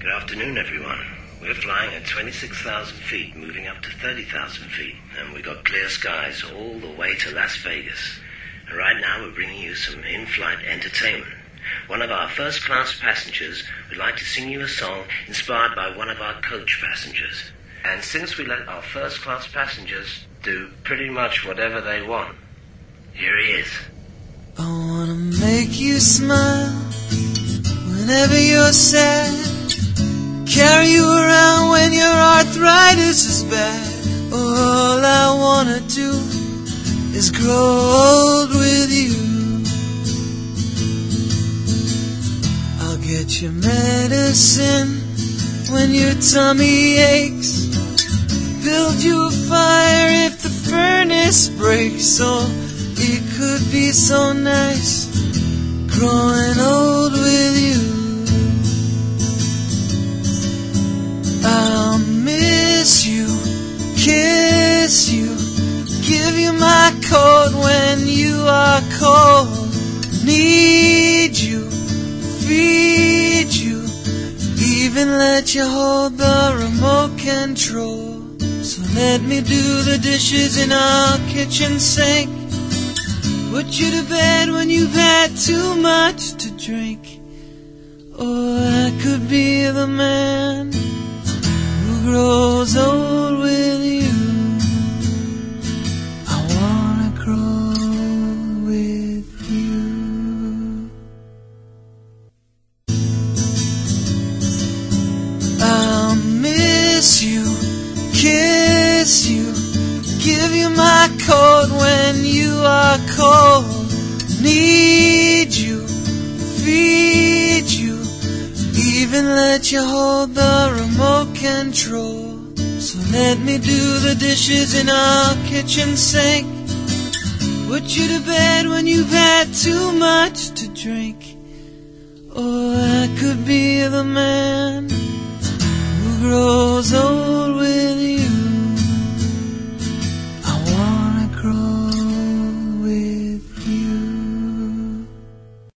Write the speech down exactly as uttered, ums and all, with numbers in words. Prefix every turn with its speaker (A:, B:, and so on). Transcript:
A: Good afternoon, everyone. We're flying at twenty-six thousand feet, moving up to thirty thousand feet, and we've got clear skies all the way to Las Vegas. And right now we're bringing you some in-flight entertainment. One of our first-class passengers would like to sing you a song inspired by one of our coach passengers. And since we let our first-class passengers do pretty much whatever they want, here he is.
B: I wanna make you smile whenever you're sad. Carry you around when your arthritis is bad. All I wanna do is grow old with you. I'll get you medicine when your tummy aches. Build you a fire if the furnace breaks. Oh, it could be so nice growing old with you. I'll miss you, kiss you, give you my coat when you are cold. Need you, feed you, even let you hold the remote control. So let me do the dishes in our kitchen sink. Put you to bed when you've had too much to drink. Or I could be the man who grows old with you. I wanna grow with you. I'll miss you, kiss you, give you my coat when you are cold. Need you, feed you, even let you hold the remote control. So let me do the dishes in our kitchen sink. Put you to bed when you've had too much to drink. Or I could be the man